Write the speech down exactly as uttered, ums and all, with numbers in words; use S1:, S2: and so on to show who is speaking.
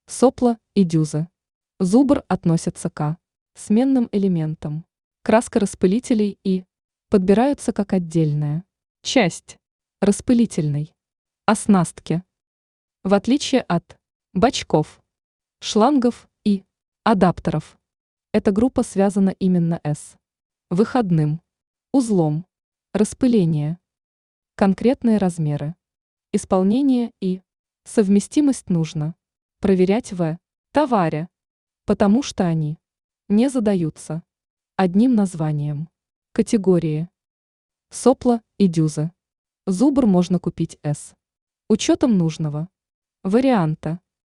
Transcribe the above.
S1: Сопла и дюзы. Зубр относятся к сменным элементам. Краскораспылителей и подбираются как отдельная часть распылительной оснастки. В отличие от бачков, шлангов и адаптеров, эта группа связана именно с выходным узлом распыления. Конкретные размеры, исполнение и совместимость нужно проверять в товаре, потому что они не задаются одним названием. Категории. Сопла и дюзы. Зубр можно купить с учетом нужного варианта.